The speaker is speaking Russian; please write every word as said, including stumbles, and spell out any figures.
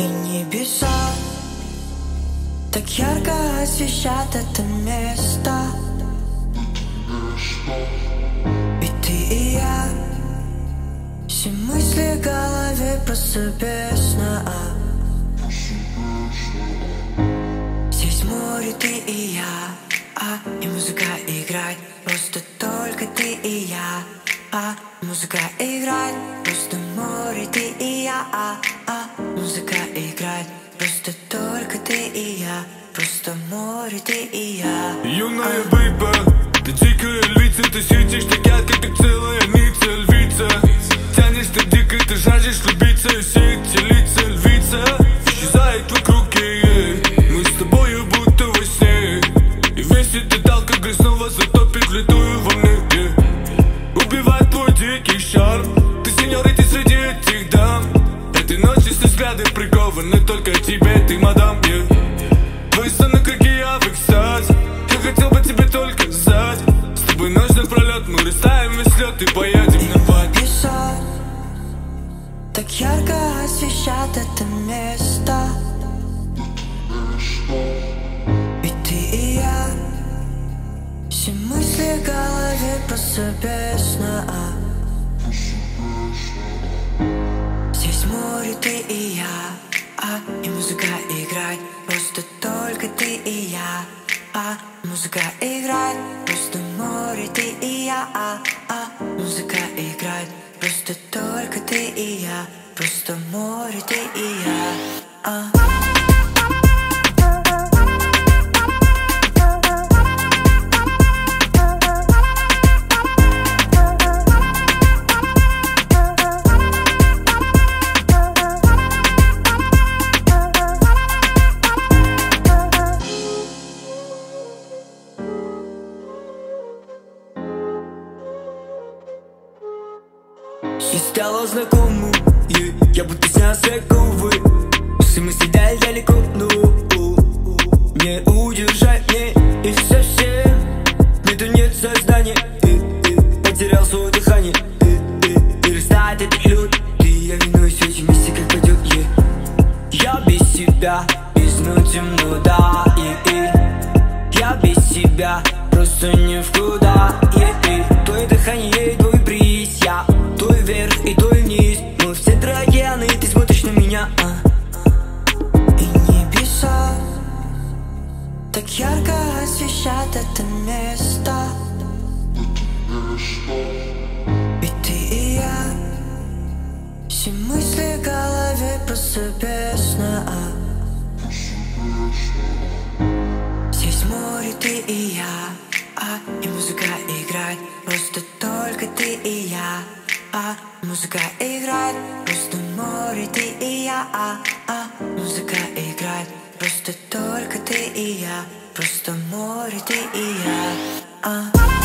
небеса так ярко освещат это место. И ты, и я, все мысли в голове просто бездна. Здесь море, ты и я, а и музыка играет, просто только ты и я. А музыка играет, просто море, ты и я. А, а музыка играет, просто только ты и я. Просто море, ты и я. Юная бейба, ты дикая львица, ты сидишь так ярко, как целая ница львица. Тянешь так дико, ты жаждешь влюбиться, все эти лица львица исчезает вокруг, ей. Мы с тобою будто во сне, и весь этот алкоголь снова затопит в летую во мне. Убивает твой дикий шарм, ты сеньорита среди этих дам. Этой ночью все взгляды прикованы только к тебе, ты мадам, yeah. Твои сонные крики, я в экстазе. Я хотел бы тебе только сзади. С тобой ночь напролет, мы растаем весь лед и поедем на ваге. Небеса так ярко освещат это место. И ты, и я, все мысли в голове просто бездна. Здесь море, ты и я, а и музыка играет, просто только ты и я. А музыка играет, просто море, ты и я. А, а музыка играет, просто только ты и я. Просто море, ты и я. А. И стало знакомым, yeah. Я будто снялся ковы. Все мысли даль далеко, но не удержать мне их совсем. Нету, нет сознания, э, э, потерял свое дыхание, э, э, и растает этот лед. Ты и я виноват все вместе, как пойдет, yeah. Я без тебя, без ну темно, да, yeah, yeah. Я без тебя просто не в куда, yeah, yeah. Твое дыхание и твой бриз, я то и вверх, и то и вниз. Мы все трояны, ты смотришь на меня, а. И небеса так ярко освещат это место. И ты, и я, все мысли в голове просто бездна. Здесь море, ты и я, а и музыка играет, просто только ты и я. А музыка играет, просто море, ты и я. А, а музыка играет, просто только ты и я. Просто море, ты и я. А.